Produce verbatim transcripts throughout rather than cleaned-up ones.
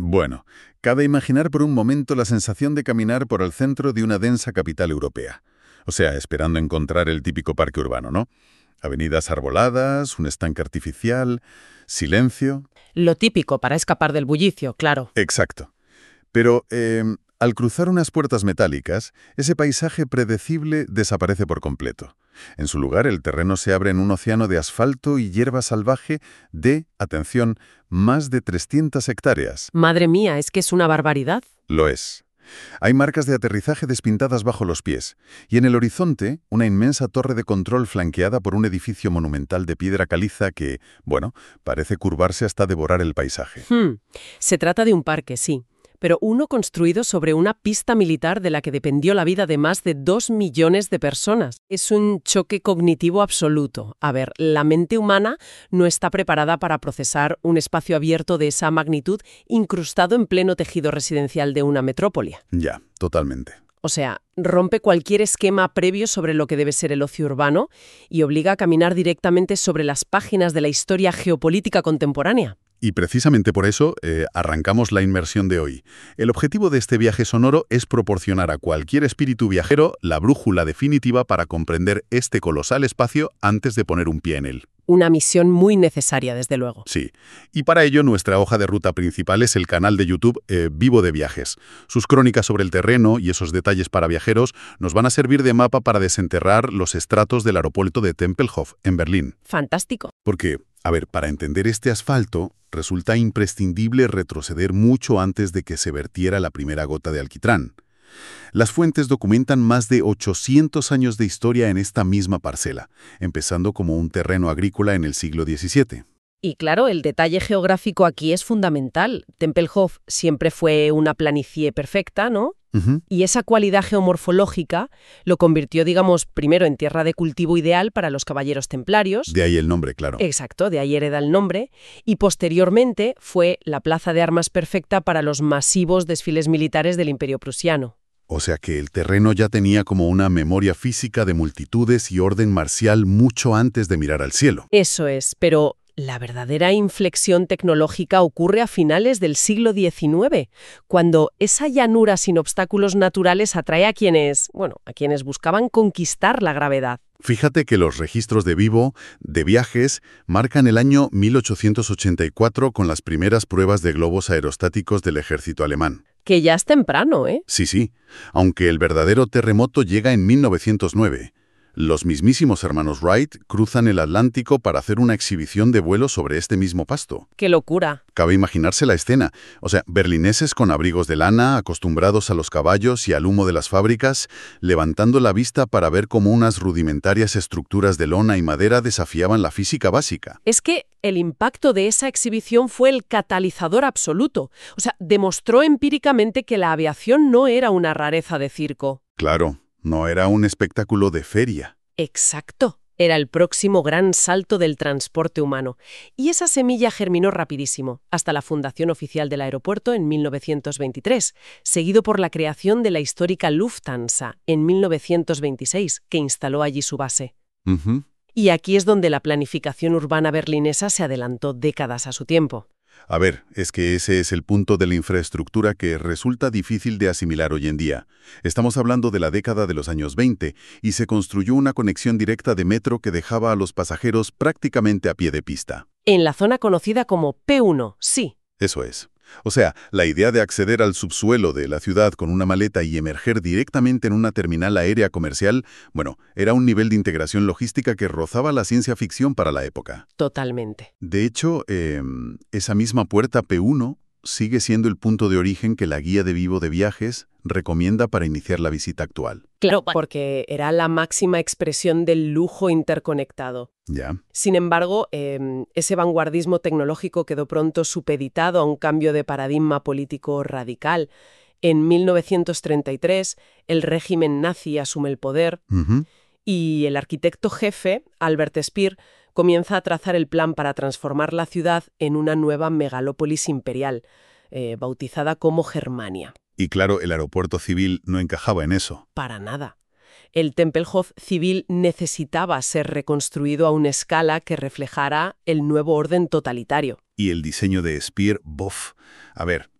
Bueno, cabe imaginar por un momento la sensación de caminar por el centro de una densa capital europea. O sea, esperando encontrar el típico parque urbano, ¿no? Avenidas arboladas, un estanque artificial, silencio. Lo típico para escapar del bullicio, claro. Exacto. Pero eh, al cruzar unas puertas metálicas, ese paisaje predecible desaparece por completo. En su lugar, el terreno se abre en un océano de asfalto y hierba salvaje de, atención, más de trescientas hectáreas. Madre mía, es que es una barbaridad. Lo es. Hay marcas de aterrizaje despintadas bajo los pies, y en el horizonte, una inmensa torre de control flanqueada por un edificio monumental de piedra caliza que, bueno, parece curvarse hasta devorar el paisaje. Hmm. Se trata de un parque, sí, pero uno construido sobre una pista militar de la que dependió la vida de más de dos millones de personas. Es un choque cognitivo absoluto. A ver, la mente humana no está preparada para procesar un espacio abierto de esa magnitud incrustado en pleno tejido residencial de una metrópoli. Ya, totalmente. O sea, rompe cualquier esquema previo sobre lo que debe ser el ocio urbano y obliga a caminar directamente sobre las páginas de la historia geopolítica contemporánea. Y precisamente por eso eh, arrancamos la inmersión de hoy. El objetivo de este viaje sonoro es proporcionar a cualquier espíritu viajero la brújula definitiva para comprender este colosal espacio antes de poner un pie en él. Una misión muy necesaria, desde luego. Sí, y para ello nuestra hoja de ruta principal es el canal de YouTube eh, Vivo de Viajes. Sus crónicas sobre el terreno y esos detalles para viajeros nos van a servir de mapa para desenterrar los estratos del aeropuerto de Tempelhof, en Berlín. Fantástico. Porque, a ver, para entender este asfalto, resulta imprescindible retroceder mucho antes de que se vertiera la primera gota de alquitrán. Las fuentes documentan más de ochocientos años de historia en esta misma parcela, empezando como un terreno agrícola en el siglo diecisiete. Y claro, el detalle geográfico aquí es fundamental. Tempelhof siempre fue una planicie perfecta, ¿no? Uh-huh. Y esa cualidad geomorfológica lo convirtió, digamos, primero en tierra de cultivo ideal para los caballeros templarios. De ahí el nombre, claro. Exacto, de ahí hereda el nombre. Y posteriormente fue la plaza de armas perfecta para los masivos desfiles militares del Imperio prusiano. O sea que el terreno ya tenía como una memoria física de multitudes y orden marcial mucho antes de mirar al cielo. Eso es, pero la verdadera inflexión tecnológica ocurre a finales del siglo diecinueve, cuando esa llanura sin obstáculos naturales atrae a quienes, bueno, a quienes buscaban conquistar la gravedad. Fíjate que los registros de Vivo, de viajes, marcan el año mil ochocientos ochenta y cuatro con las primeras pruebas de globos aerostáticos del ejército alemán. Que ya es temprano, ¿eh? Sí, sí, aunque el verdadero terremoto llega en mil novecientos nueve. Los mismísimos hermanos Wright cruzan el Atlántico para hacer una exhibición de vuelo sobre este mismo pasto. ¡Qué locura! Cabe imaginarse la escena. O sea, berlineses con abrigos de lana, acostumbrados a los caballos y al humo de las fábricas, levantando la vista para ver cómo unas rudimentarias estructuras de lona y madera desafiaban la física básica. Es que el impacto de esa exhibición fue el catalizador absoluto. O sea, demostró empíricamente que la aviación no era una rareza de circo. Claro. No era un espectáculo de feria. Exacto. Era el próximo gran salto del transporte humano. Y esa semilla germinó rapidísimo, hasta la fundación oficial del aeropuerto en mil novecientos veintitrés, seguido por la creación de la histórica Lufthansa en mil novecientos veintiséis, que instaló allí su base. Uh-huh. Y aquí es donde la planificación urbana berlinesa se adelantó décadas a su tiempo. A ver, es que ese es el punto de la infraestructura que resulta difícil de asimilar hoy en día. Estamos hablando de la década de los años veinte y se construyó una conexión directa de metro que dejaba a los pasajeros prácticamente a pie de pista. En la zona conocida como P uno, sí. Eso es. O sea, la idea de acceder al subsuelo de la ciudad con una maleta y emerger directamente en una terminal aérea comercial, bueno, era un nivel de integración logística que rozaba la ciencia ficción para la época. Totalmente. De hecho, eh, esa misma puerta P uno sigue siendo el punto de origen que la guía de Vivo de Viajes recomienda para iniciar la visita actual. Claro, porque era la máxima expresión del lujo interconectado. Ya. Sin embargo, eh, ese vanguardismo tecnológico quedó pronto supeditado a un cambio de paradigma político radical. En mil novecientos treinta y tres, el régimen nazi asume el poder Uh-huh. y el arquitecto jefe, Albert Speer, comienza a trazar el plan para transformar la ciudad en una nueva megalópolis imperial, eh, bautizada como Germania. Y claro, el aeropuerto civil no encajaba en eso. Para nada. El Tempelhof civil necesitaba ser reconstruido a una escala que reflejara el nuevo orden totalitario. Y el diseño de Speer, bof. A ver,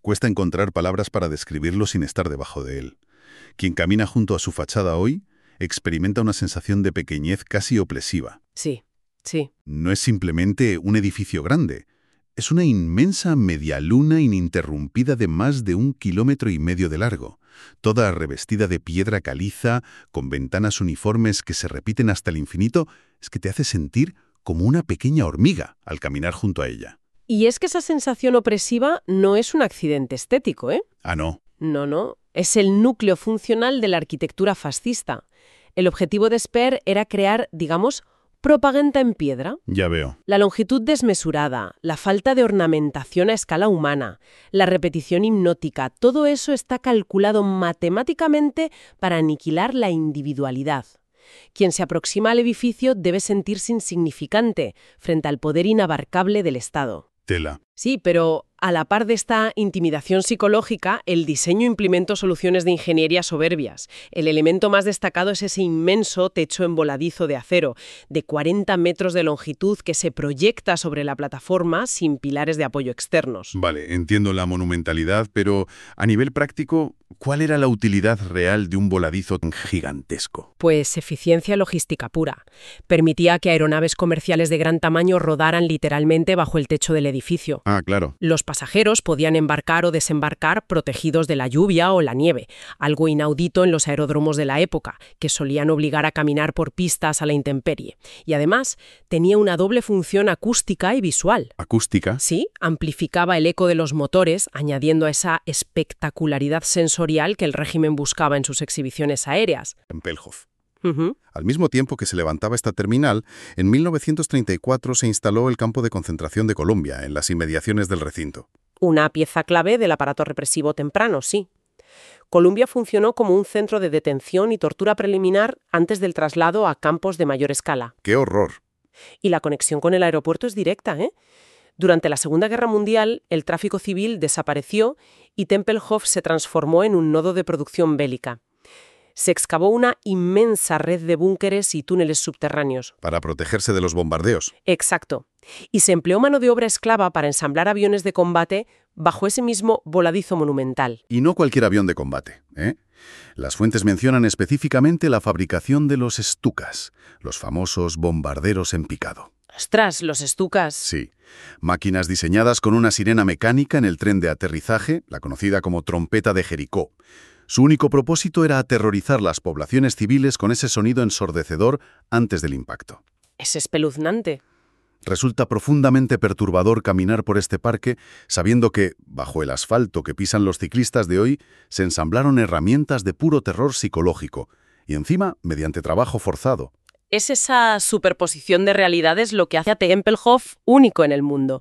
Cuesta encontrar palabras para describirlo sin estar debajo de él. Quien camina junto a su fachada hoy experimenta una sensación de pequeñez casi opresiva. Sí, sí. No es simplemente un edificio grande. Es una inmensa medialuna ininterrumpida de más de un kilómetro y medio de largo, toda revestida de piedra caliza, con ventanas uniformes que se repiten hasta el infinito, es que te hace sentir como una pequeña hormiga al caminar junto a ella. Y es que esa sensación opresiva no es un accidente estético, ¿eh? Ah, no. No, no. Es el núcleo funcional de la arquitectura fascista. El objetivo de Speer era crear, digamos, propaganda en piedra. Ya veo. La longitud desmesurada, la falta de ornamentación a escala humana, la repetición hipnótica, todo eso está calculado matemáticamente para aniquilar la individualidad. Quien se aproxima al edificio debe sentirse insignificante frente al poder inabarcable del Estado. Tela. Sí, pero a la par de esta intimidación psicológica, el diseño implementó soluciones de ingeniería soberbias. El elemento más destacado es ese inmenso techo en voladizo de acero, de cuarenta metros de longitud que se proyecta sobre la plataforma sin pilares de apoyo externos. Vale, entiendo la monumentalidad, pero a nivel práctico, ¿cuál era la utilidad real de un voladizo tan gigantesco? Pues eficiencia logística pura. Permitía que aeronaves comerciales de gran tamaño rodaran literalmente bajo el techo del edificio. Ah, claro. Los pasajeros podían embarcar o desembarcar protegidos de la lluvia o la nieve, algo inaudito en los aeródromos de la época, que solían obligar a caminar por pistas a la intemperie. Y además, tenía una doble función acústica y visual. ¿Acústica? Sí, amplificaba el eco de los motores, añadiendo a esa espectacularidad sensorial que el régimen buscaba en sus exhibiciones aéreas. Tempelhof. Uh-huh. Al mismo tiempo que se levantaba esta terminal, en mil novecientos treinta y cuatro se instaló el campo de concentración de Colombia, en las inmediaciones del recinto. Una pieza clave del aparato represivo temprano, sí. Columbia funcionó como un centro de detención y tortura preliminar antes del traslado a campos de mayor escala. ¡Qué horror! Y la conexión con el aeropuerto es directa, ¿eh? Durante la Segunda Guerra Mundial, el tráfico civil desapareció y Tempelhof se transformó en un nodo de producción bélica. Se excavó una inmensa red de búnkeres y túneles subterráneos. Para protegerse de los bombardeos. Exacto. Y se empleó mano de obra esclava para ensamblar aviones de combate bajo ese mismo voladizo monumental. Y no cualquier avión de combate, ¿eh? Las fuentes mencionan específicamente la fabricación de los Stukas, los famosos bombarderos en picado. ¡Ostras, los Stukas! Sí. Máquinas diseñadas con una sirena mecánica en el tren de aterrizaje, la conocida como trompeta de Jericó. Su único propósito era aterrorizar las poblaciones civiles con ese sonido ensordecedor antes del impacto. Es espeluznante. Resulta profundamente perturbador caminar por este parque sabiendo que, bajo el asfalto que pisan los ciclistas de hoy, se ensamblaron herramientas de puro terror psicológico, y encima mediante trabajo forzado. Es esa superposición de realidades lo que hace a Tempelhof único en el mundo.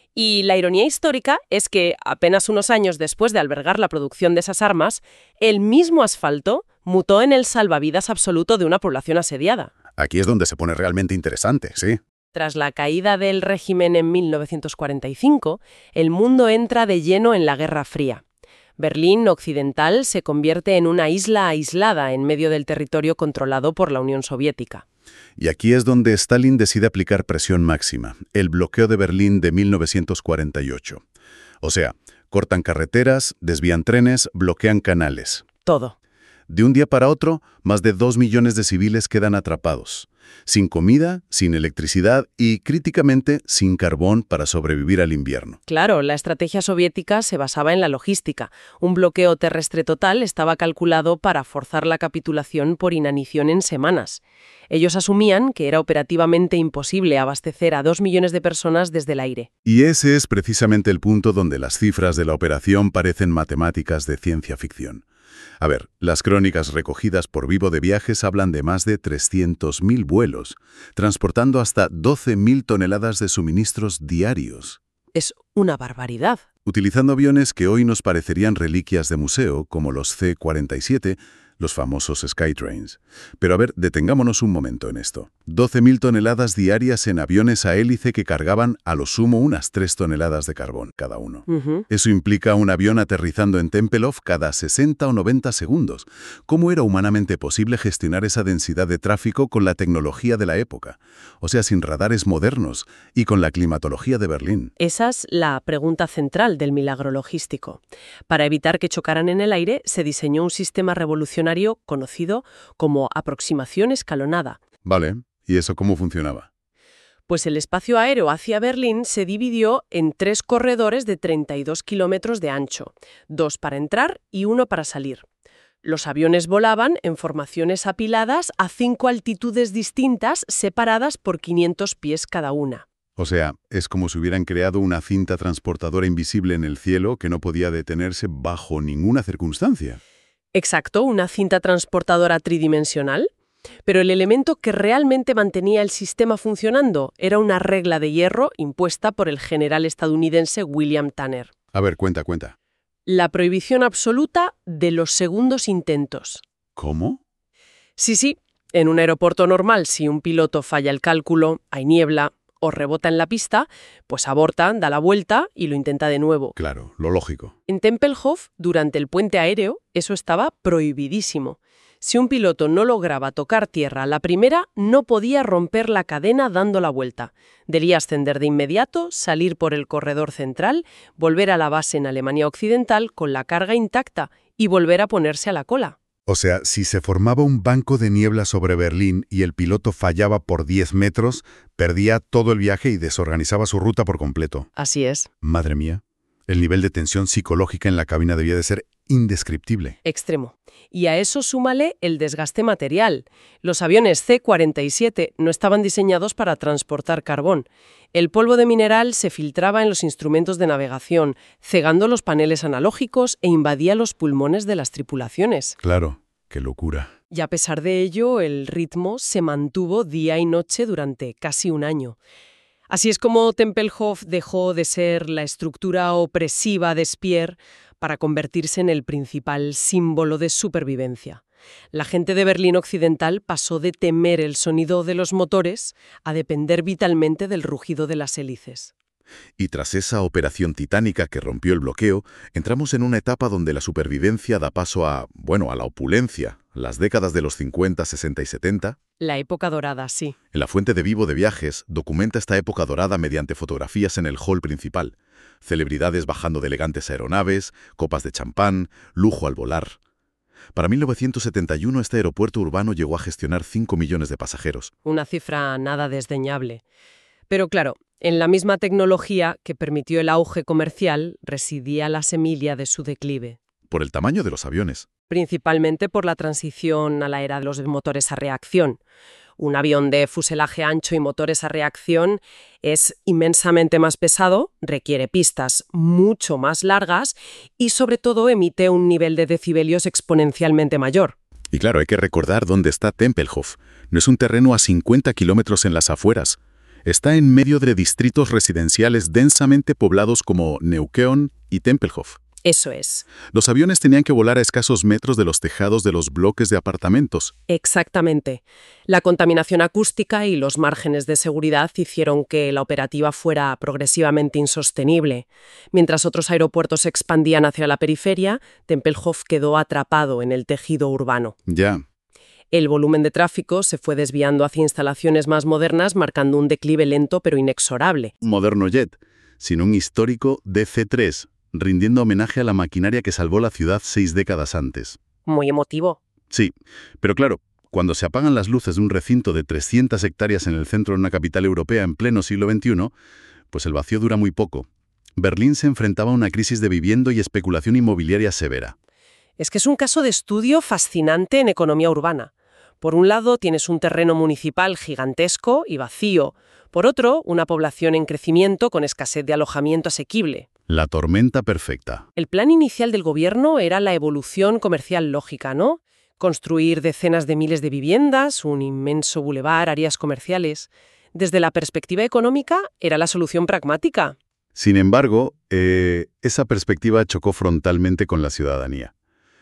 Y la ironía histórica es que, apenas unos años después de albergar la producción de esas armas, el mismo asfalto mutó en el salvavidas absoluto de una población asediada. Aquí es donde se pone realmente interesante, sí. Tras la caída del régimen en mil novecientos cuarenta y cinco, el mundo entra de lleno en la Guerra Fría. Berlín Occidental se convierte en una isla aislada en medio del territorio controlado por la Unión Soviética. Y aquí es donde Stalin decide aplicar presión máxima, el bloqueo de Berlín de mil novecientos cuarenta y ocho. O sea, cortan carreteras, desvían trenes, bloquean canales. Todo. De un día para otro, más de dos millones de civiles quedan atrapados, sin comida, sin electricidad y, críticamente, sin carbón para sobrevivir al invierno. Claro, la estrategia soviética se basaba en la logística. Un bloqueo terrestre total estaba calculado para forzar la capitulación por inanición en semanas. Ellos asumían que era operativamente imposible abastecer a dos millones de personas desde el aire. Y ese es precisamente el punto donde las cifras de la operación parecen matemáticas de ciencia ficción. A ver, las crónicas recogidas por Vivo de Viajes hablan de más de trescientos mil vuelos, transportando hasta doce mil toneladas de suministros diarios. Es una barbaridad. Utilizando aviones que hoy nos parecerían reliquias de museo, como los C cuarenta y siete, los famosos Skytrains. Pero a ver, detengámonos un momento en esto. doce mil toneladas diarias en aviones a hélice que cargaban a lo sumo unas tres toneladas de carbón cada uno. Ujú. Eso implica un avión aterrizando en Tempelhof cada sesenta o noventa segundos. ¿Cómo era humanamente posible gestionar esa densidad de tráfico con la tecnología de la época? O sea, sin radares modernos y con la climatología de Berlín. Esa es la pregunta central del milagro logístico. Para evitar que chocaran en el aire, se diseñó un sistema revolucionario conocido como aproximación escalonada. Vale, ¿y eso cómo funcionaba? Pues el espacio aéreo hacia Berlín se dividió en tres corredores de treinta y dos kilómetros de ancho, dos para entrar y uno para salir. Los aviones volaban en formaciones apiladas a cinco altitudes distintas separadas por quinientos pies cada una. O sea, es como si hubieran creado una cinta transportadora invisible en el cielo que no podía detenerse bajo ninguna circunstancia. Exacto, una cinta transportadora tridimensional. Pero el elemento que realmente mantenía el sistema funcionando era una regla de hierro impuesta por el general estadounidense William Tanner. A ver, cuenta, cuenta. La prohibición absoluta de los segundos intentos. ¿Cómo? Sí, sí. En un aeropuerto normal, si un piloto falla el cálculo, hay niebla o rebota en la pista, pues aborta, da la vuelta y lo intenta de nuevo. Claro, lo lógico. En Tempelhof, durante el puente aéreo, eso estaba prohibidísimo. Si un piloto no lograba tocar tierra a la primera, no podía romper la cadena dando la vuelta. Debía ascender de inmediato, salir por el corredor central, volver a la base en Alemania Occidental con la carga intacta y volver a ponerse a la cola. O sea, si se formaba un banco de niebla sobre Berlín y el piloto fallaba por diez metros, perdía todo el viaje y desorganizaba su ruta por completo. Así es. Madre mía, el nivel de tensión psicológica en la cabina debía de ser indescriptible. Extremo. Y a eso súmale el desgaste material. Los aviones C cuarenta y siete no estaban diseñados para transportar carbón. El polvo de mineral se filtraba en los instrumentos de navegación, cegando los paneles analógicos e invadía los pulmones de las tripulaciones. Claro, qué locura. Y a pesar de ello, el ritmo se mantuvo día y noche durante casi un año. Así es como Tempelhof dejó de ser la estructura opresiva de Speer para convertirse en el principal símbolo de supervivencia. La gente de Berlín Occidental pasó de temer el sonido de los motores a depender vitalmente del rugido de las hélices. Y tras esa operación titánica que rompió el bloqueo, entramos en una etapa donde la supervivencia da paso a, bueno, a la opulencia, las décadas de los cincuenta, sesenta y setenta. La época dorada, sí. En la fuente de Vivo de Viajes documenta esta época dorada mediante fotografías en el hall principal. Celebridades bajando de elegantes aeronaves, copas de champán, lujo al volar. Para mil novecientos setenta y uno este aeropuerto urbano llegó a gestionar cinco millones de pasajeros. Una cifra nada desdeñable. Pero claro, en la misma tecnología que permitió el auge comercial residía la semilla de su declive. Por el tamaño de los aviones. Principalmente por la transición a la era de los motores a reacción. Un avión de fuselaje ancho y motores a reacción es inmensamente más pesado, requiere pistas mucho más largas y sobre todo emite un nivel de decibelios exponencialmente mayor. Y claro, hay que recordar dónde está Tempelhof. No es un terreno a cincuenta kilómetros en las afueras. Está en medio de distritos residenciales densamente poblados como Neukölln y Tempelhof. Eso es. Los aviones tenían que volar a escasos metros de los tejados de los bloques de apartamentos. Exactamente. La contaminación acústica y los márgenes de seguridad hicieron que la operativa fuera progresivamente insostenible. Mientras otros aeropuertos se expandían hacia la periferia, Tempelhof quedó atrapado en el tejido urbano. Ya. El volumen de tráfico se fue desviando hacia instalaciones más modernas, marcando un declive lento pero inexorable. Moderno jet, sin un histórico D C tres, rindiendo homenaje a la maquinaria que salvó la ciudad seis décadas antes. Muy emotivo. Sí, pero claro, cuando se apagan las luces de un recinto de trescientas hectáreas en el centro de una capital europea en pleno siglo veintiuno, pues el vacío dura muy poco. Berlín se enfrentaba a una crisis de vivienda y especulación inmobiliaria severa. Es que es un caso de estudio fascinante en economía urbana. Por un lado, tienes un terreno municipal gigantesco y vacío. Por otro, una población en crecimiento con escasez de alojamiento asequible. La tormenta perfecta. El plan inicial del gobierno era la evolución comercial lógica, ¿no? Construir decenas de miles de viviendas, un inmenso bulevar, áreas comerciales. Desde la perspectiva económica, era la solución pragmática. Sin embargo, eh, esa perspectiva chocó frontalmente con la ciudadanía.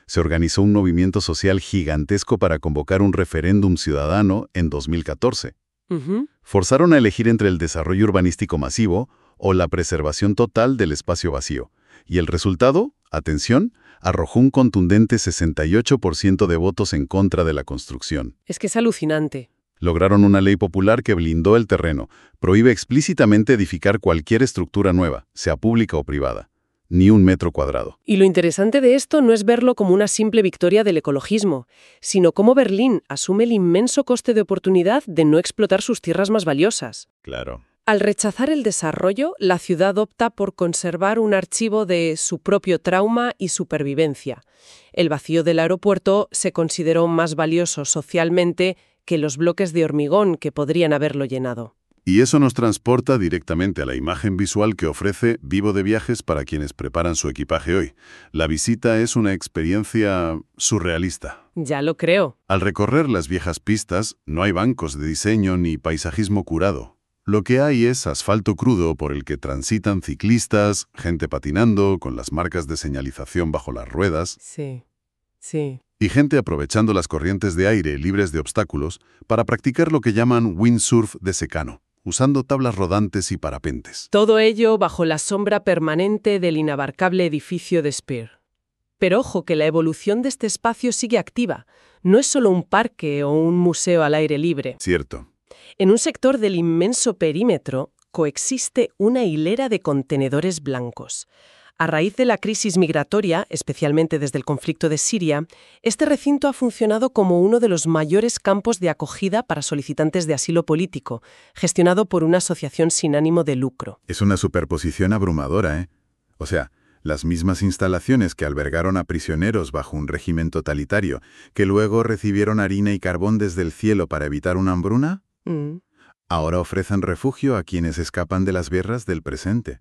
Se organizó un movimiento social gigantesco para convocar un referéndum ciudadano en dos mil catorce. Ujú. Forzaron a elegir entre el desarrollo urbanístico masivo o la preservación total del espacio vacío. Y el resultado, atención, arrojó un contundente sesenta y ocho por ciento de votos en contra de la construcción. Es que es alucinante. Lograron una ley popular que blindó el terreno, prohíbe explícitamente edificar cualquier estructura nueva, sea pública o privada, ni un metro cuadrado. Y lo interesante de esto no es verlo como una simple victoria del ecologismo, sino cómo Berlín asume el inmenso coste de oportunidad de no explotar sus tierras más valiosas. Claro. Al rechazar el desarrollo, la ciudad opta por conservar un archivo de su propio trauma y supervivencia. El vacío del aeropuerto se consideró más valioso socialmente que los bloques de hormigón que podrían haberlo llenado. Y eso nos transporta directamente a la imagen visual que ofrece Vivo de Viajes para quienes preparan su equipaje hoy. La visita es una experiencia surrealista. Ya lo creo. Al recorrer las viejas pistas, no hay bancos de diseño ni paisajismo curado. Lo que hay es asfalto crudo por el que transitan ciclistas, gente patinando, con las marcas de señalización bajo las ruedas, Sí, sí. y gente aprovechando las corrientes de aire libres de obstáculos para practicar lo que llaman windsurf de secano, usando tablas rodantes y parapentes. Todo ello bajo la sombra permanente del inabarcable edificio de Speer. Pero ojo que la evolución de este espacio sigue activa. No es solo un parque o un museo al aire libre. Cierto. En un sector del inmenso perímetro coexiste una hilera de contenedores blancos. A raíz de la crisis migratoria, especialmente desde el conflicto de Siria, este recinto ha funcionado como uno de los mayores campos de acogida para solicitantes de asilo político, gestionado por una asociación sin ánimo de lucro. Es una superposición abrumadora, ¿eh? O sea, las mismas instalaciones que albergaron a prisioneros bajo un régimen totalitario, que luego recibieron harina y carbón desde el cielo para evitar una hambruna, Mm. ahora ofrecen refugio a quienes escapan de las guerras del presente.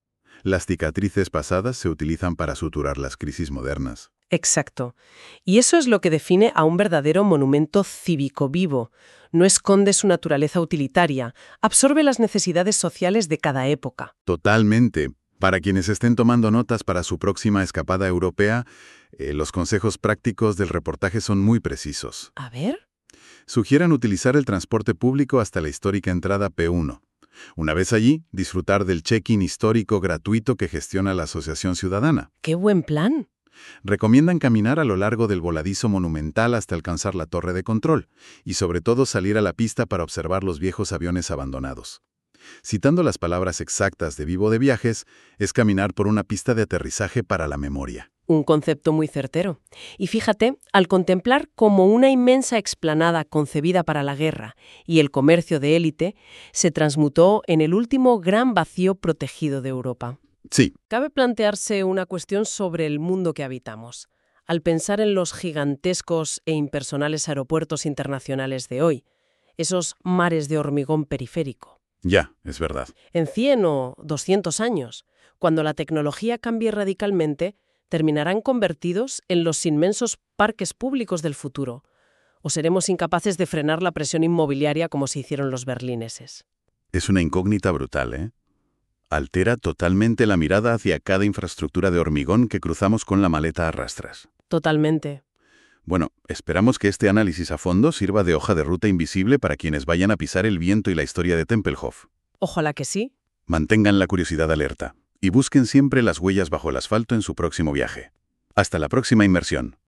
Las cicatrices pasadas se utilizan para suturar las crisis modernas. Exacto. Y eso es lo que define a un verdadero monumento cívico vivo. No esconde su naturaleza utilitaria, absorbe las necesidades sociales de cada época. Totalmente. Para quienes estén tomando notas para su próxima escapada europea, eh, los consejos prácticos del reportaje son muy precisos. A ver. Sugieren utilizar el transporte público hasta la histórica entrada P uno. Una vez allí, disfrutar del check-in histórico gratuito que gestiona la Asociación Ciudadana. ¡Qué buen plan! Recomiendan caminar a lo largo del voladizo monumental hasta alcanzar la torre de control, y sobre todo salir a la pista para observar los viejos aviones abandonados. Citando las palabras exactas de Vivo de Viajes, es caminar por una pista de aterrizaje para la memoria. Un concepto muy certero. Y fíjate, al contemplar como una inmensa explanada concebida para la guerra y el comercio de élite, se transmutó en el último gran vacío protegido de Europa. Sí. Cabe plantearse una cuestión sobre el mundo que habitamos. Al pensar en los gigantescos e impersonales aeropuertos internacionales de hoy, esos mares de hormigón periférico. Ya, es verdad. En cien o doscientos años, cuando la tecnología cambie radicalmente, terminarán convertidos en los inmensos parques públicos del futuro, o seremos incapaces de frenar la presión inmobiliaria como se hicieron los berlineses. Es una incógnita brutal, ¿eh? Altera totalmente la mirada hacia cada infraestructura de hormigón que cruzamos con la maleta a rastras. Totalmente. Bueno, esperamos que este análisis a fondo sirva de hoja de ruta invisible para quienes vayan a pisar el viento y la historia de Tempelhof. Ojalá que sí. Mantengan la curiosidad alerta y busquen siempre las huellas bajo el asfalto en su próximo viaje. Hasta la próxima inmersión.